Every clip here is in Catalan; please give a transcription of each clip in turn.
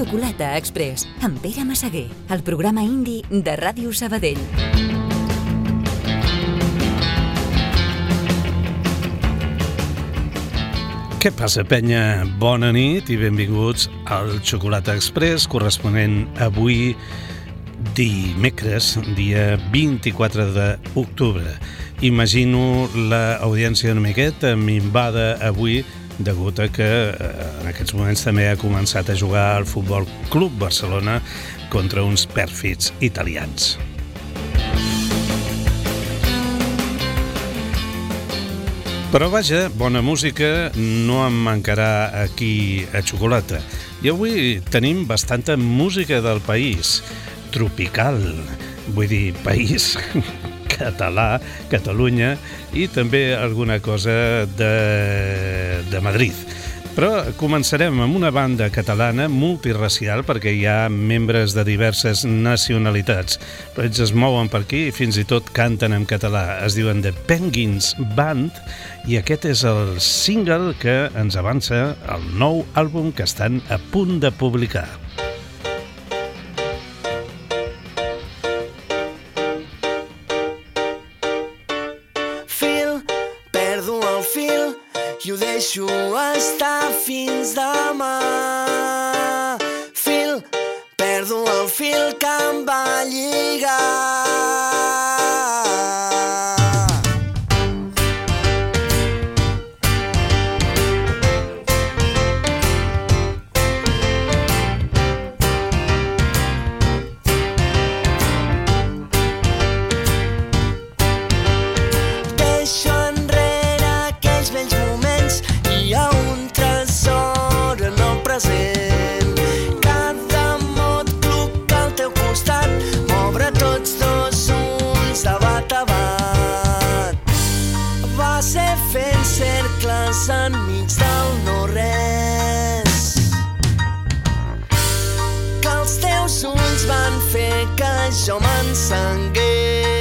Xocolata Express, amb Pere Massaguer, el programa indi de Ràdio Sabadell. Què passa, penya? Bona nit i benvinguts al Xocolata Express, corresponent avui dimecres, dia 24 d'octubre. Imagino l'audiència una miqueta minvada avui degut a que en aquests moments també ha començat a jugar al Futbol Club Barcelona contra uns pèrfids italians. Però vaja, bona música no em mancarà aquí a Xocolata. I avui tenim bastanta música del país, tropical, vull dir, país català, Catalunya, i també alguna cosa de Madrid. Però començarem amb una banda catalana multirracial perquè hi ha membres de diverses nacionalitats. Però ells es mouen per aquí i fins i tot canten en català. Es diuen The Penguins Band i aquest és el single que ens avança el nou àlbum que estan a punt de publicar. I ho deixo estar fins demà. Fil, perdo el fil que em va lligar. Cada mot club al teu costat m'obre tots dos ulls de bat a bat. Va ser fent cercles enmig del no-res que els teus ulls van fer que jo m'encengués.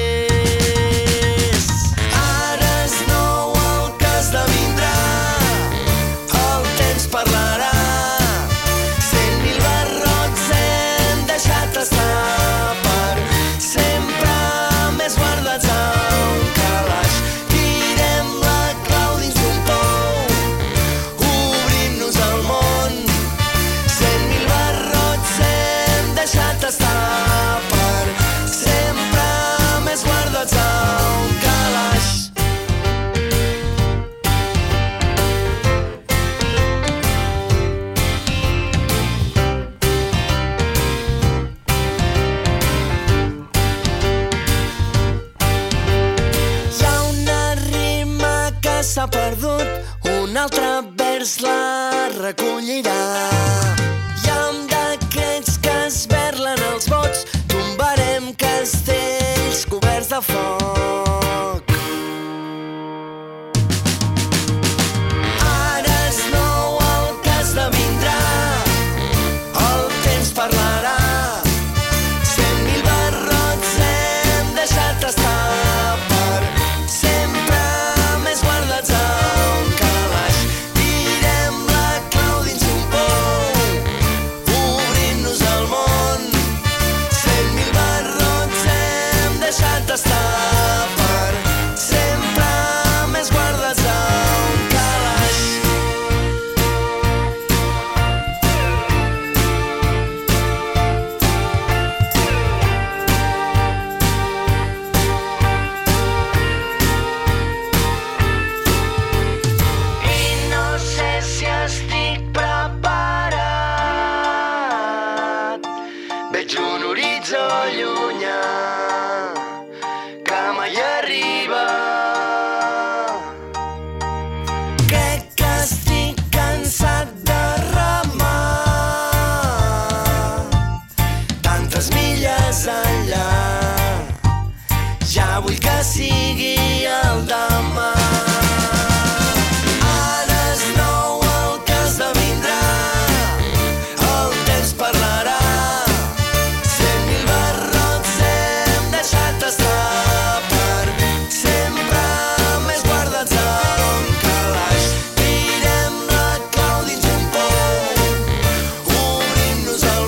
Ara és nou el que esdevindrà, el temps parlarà. Estar per sempre més guardats a un calaix. Tirem la clau dins d'un pou, obrint-nos al món. 100.000 barrots hem deixat estar per sempre més guardats a un calaix. S'ha perdut, un altre vers la recollirà. I amb decrets que es verlen els vots tombarem castells coberts de foc. Ara és nou el que esdevindrà, el temps parlarà. 100.000 barrots hem deixat estar per sempre més guardats a un calaix. Tirem la clau dins d'un pou, obrint-nos al món. 100.000 barrots hem deixat estar per sempre més guardats a un calaix. Estic preparat, veig un horitzó llunyà que mai arriba. Crec que estic cansat de remar tantes milles enllà. Ja vull que sigui el demà. Nos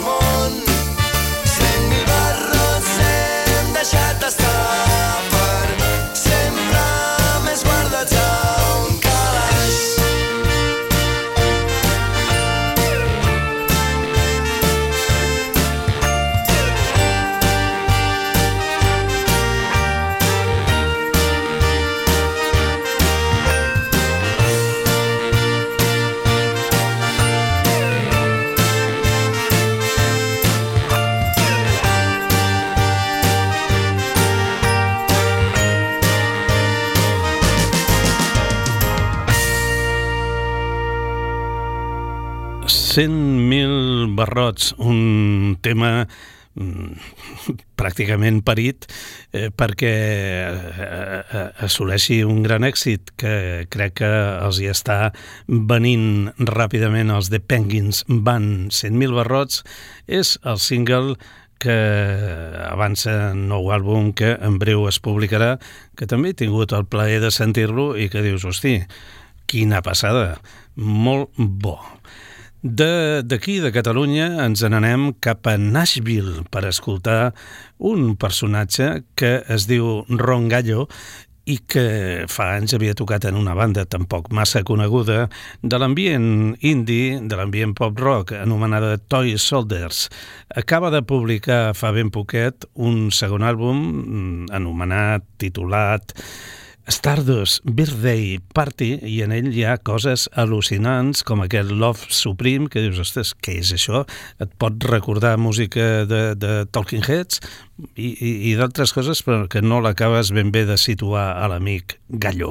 100.000 barrots, un tema pràcticament parit perquè assoleixi un gran èxit que crec que els hi està venint ràpidament els The Penguins Band. 100.000 barrots és el single que avança un nou àlbum que en breu es publicarà, que també he tingut el plaer de sentir-lo i que dius, hosti, quina passada, molt bo. D'aquí, de Catalunya, ens n'anem cap a Nashville per escoltar un personatge que es diu Ron Gallo i que fa anys havia tocat en una banda tampoc massa coneguda de l'ambient indie, de l'ambient pop-rock, anomenada Toy Soldiers. Acaba de publicar fa ben poquet un segon àlbum anomenat, titulat Stardust Birthday Party, i en ell hi ha coses al·lucinants com aquest Love Supreme, que dius, ostres, què és això? Et pot recordar música de Talking Heads i d'altres coses, però que no l'acabes ben bé de situar a l'amic Gallo.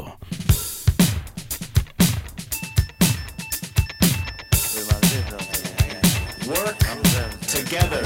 Work together.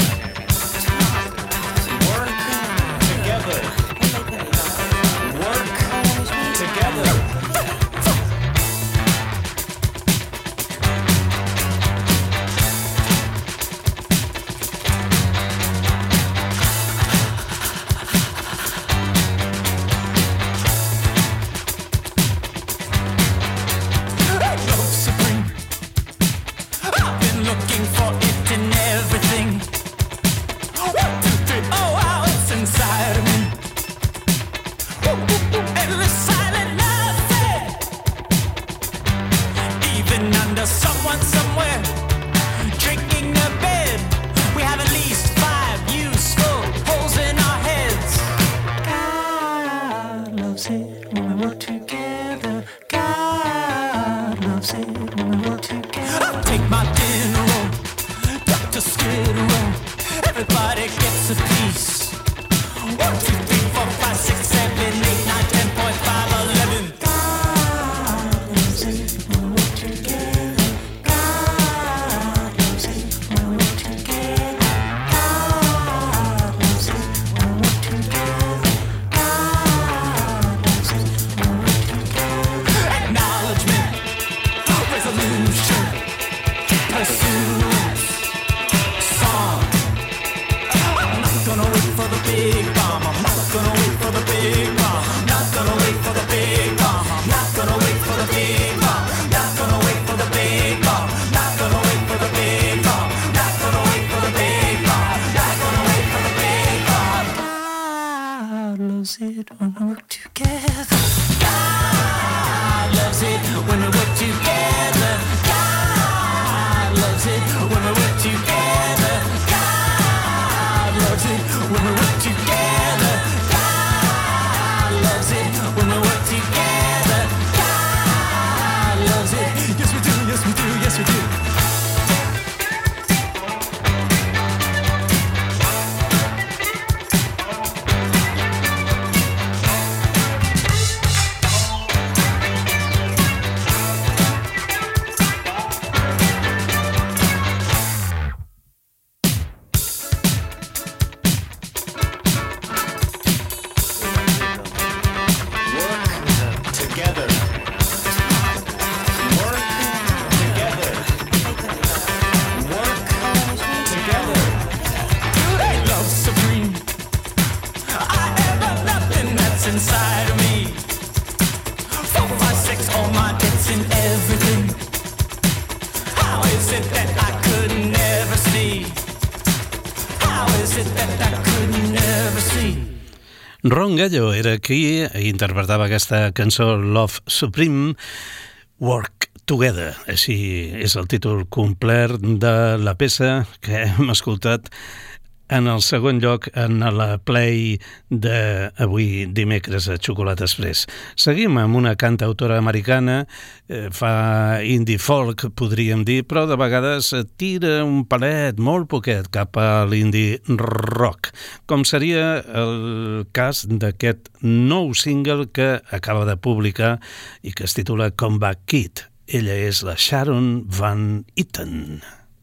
Ron Gallo era qui interpretava aquesta cançó Love Supreme, Work Together. Així és el títol complet de la peça que hem escoltat en el segon lloc en la play d'avui dimecres a Xocolata Express. Seguim amb una cantautora americana, fa indie folk, podríem dir, però de vegades tira un palet molt poquet cap a l'indie rock, com seria el cas d'aquest nou single que acaba de publicar i que es titula Comeback Kid. Ella és la Sharon Van Etten.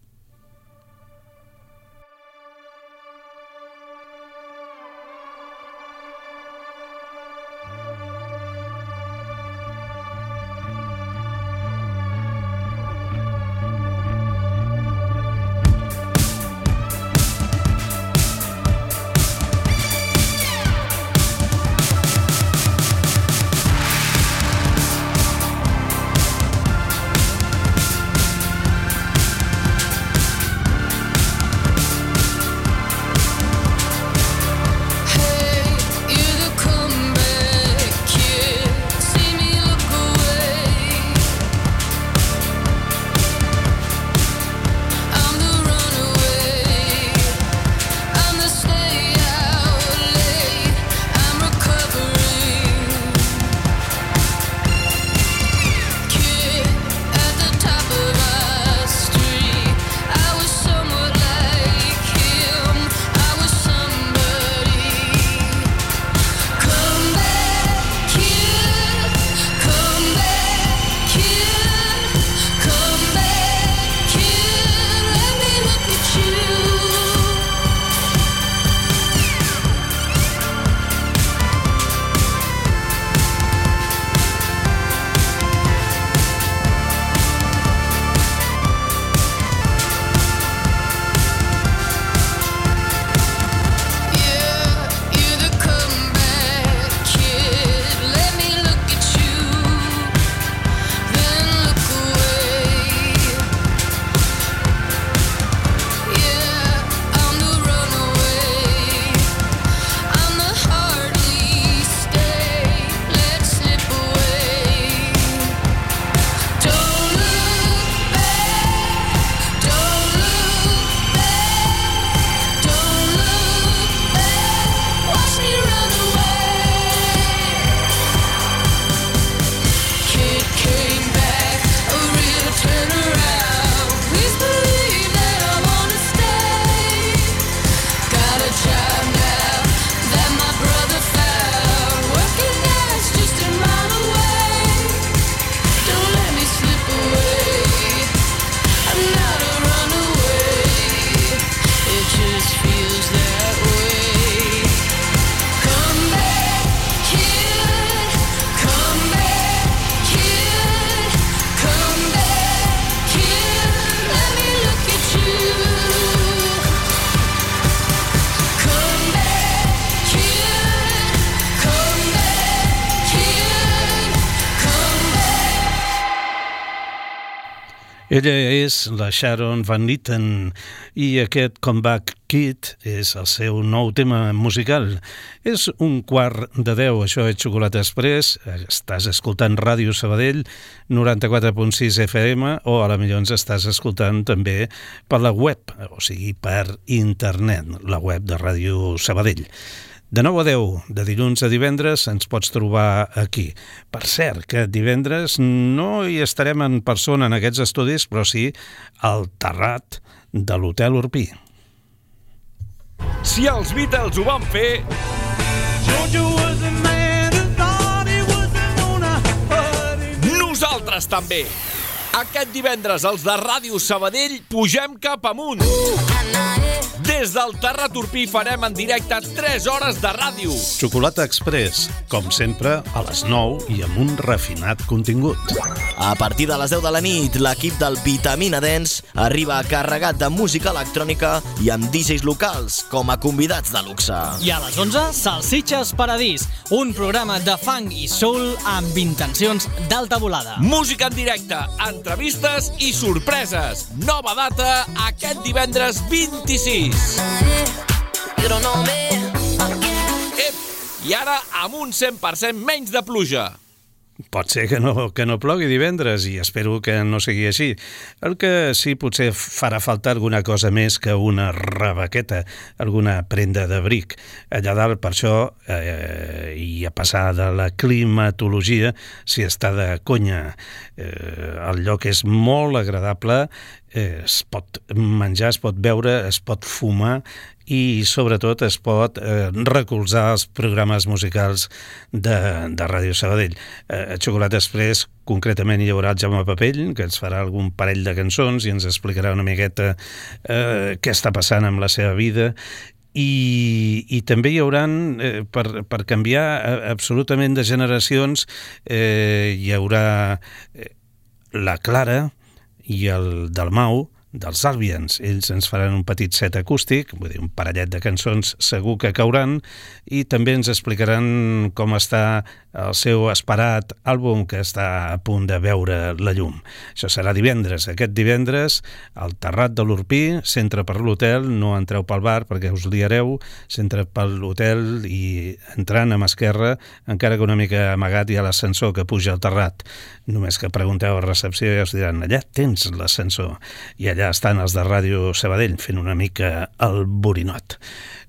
Ella és la Sharon Van Etten i aquest Comeback Kid és el seu nou tema musical. És 9:45, això és Xocolata Express. Estàs escoltant Ràdio Sabadell, 94.6 FM, o a la millor ens estàs escoltant també per la web, o sigui, per internet, la web de Ràdio Sabadell. De 9 a 10, de dilluns a divendres, ens pots trobar aquí. Per cert, que divendres no hi estarem en persona en aquests estudis, però sí al terrat de l'Hotel Urpí. Si els Beatles ho van fer... nosaltres també! Aquest divendres els de Ràdio Sabadell pugem cap amunt. Des del Terrat Urpí farem en directe 3 hores de ràdio. Xocolata Express, com sempre, a les 9 i amb un refinat contingut. A partir de les 10 de la nit, l'equip del Vitamina Dance arriba carregat de música electrònica i amb DJs locals com a convidats de luxe. I a les 11, Salsitxes Paradís, un programa de funk i soul amb intencions d'alta volada. Música en directe, entrevistes i sorpreses. Nova data aquest divendres 26. I ara amb un 100% menys de pluja. Pot ser que no plogui divendres i espero que no sigui així. El que sí potser farà falta alguna cosa més que una rebequeta, alguna prenda d'abric. Allà dalt, per això, i a passar de la climatologia, si està de conya. El lloc és molt agradable, es pot menjar, es pot beure, es pot fumar i sobretot es pot recolzar els programes musicals de Ràdio Sabadell. A Xocolata Express concretament hi haurà el Jaume Papell, que ens farà algun parell de cançons i ens explicarà una miqueta què està passant amb la seva vida. I també hi hauran, per canviar absolutament de generacions, hi haurà la Clara i el Dalmau, dels Albians. Ells ens faran un petit set acústic, vull dir, un parellet de cançons segur que cauran, i també ens explicaran com està el seu esperat àlbum que està a punt de veure la llum. Això serà divendres. Aquest divendres, al Terrat de l'Urpí, s'entra per l'hotel, no entreu pel bar perquè us liareu, s'entra per l'hotel i entrant a mà esquerra, encara que una mica amagat, hi ha l'ascensor que puja al terrat. Només que pregunteu a recepció i us diran, allà tens l'ascensor. I allà estan els de Ràdio Sabadell fent una mica el borinot.